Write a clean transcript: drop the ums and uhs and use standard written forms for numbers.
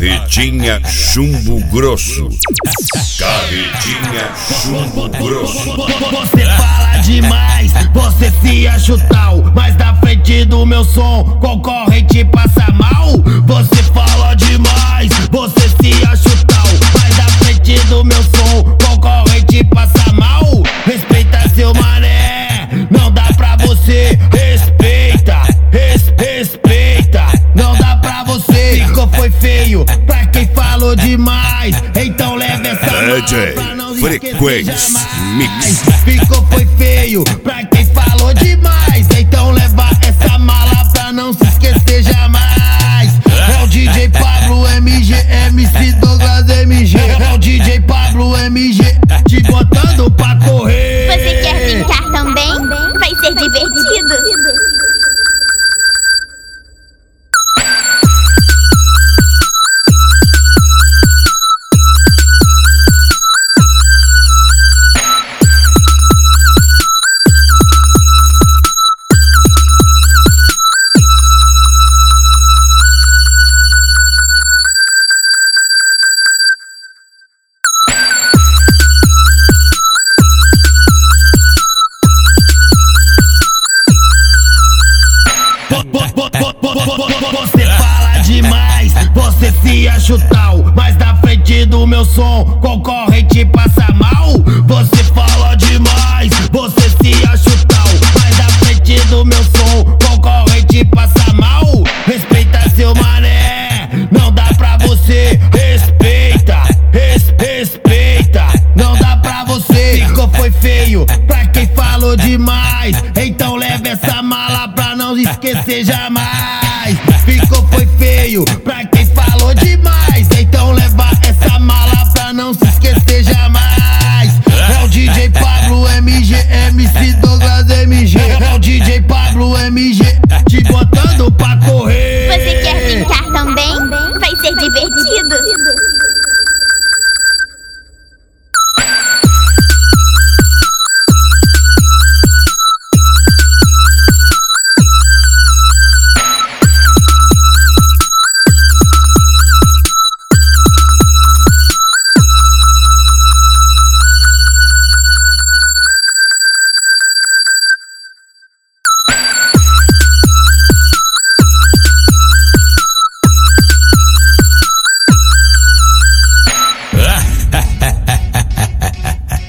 Carretinha Chumbo Grosso. Carretinha Chumbo Grosso. Você fala demais, você se acha tal, mas na frente do meu som concorrente passa mal. Você fala demais, você se acha tal, mas na frente do meu som concorrente passa mal. Respeita seu mané, não dá pra você. Respeita, respeita, não dá pra você. Ficou foi feio pra quem falou demais, então leva essa DJ pra não Frequência Mix. Ficou foi feio pra quem falou demais, então leva essa mala pra não se esquecer jamais. É o DJ Pablo MG, MC Douglas MG. É o DJ Pablo MG, te botando pra correr. Você quer brincar também? Vai ser divertido. Você fala demais, você se acha tal, mas na frente do meu som concorrente passa mal. Você fala demais, você se acha tal, mas na frente do meu som concorrente passa mal. Respeita seu mané, não dá pra você. Respeita, respeita, não dá pra você. Ficou foi feio pra quem falou demais, então leva essa mala pra não esquecer jamais. Ficou foi feio pra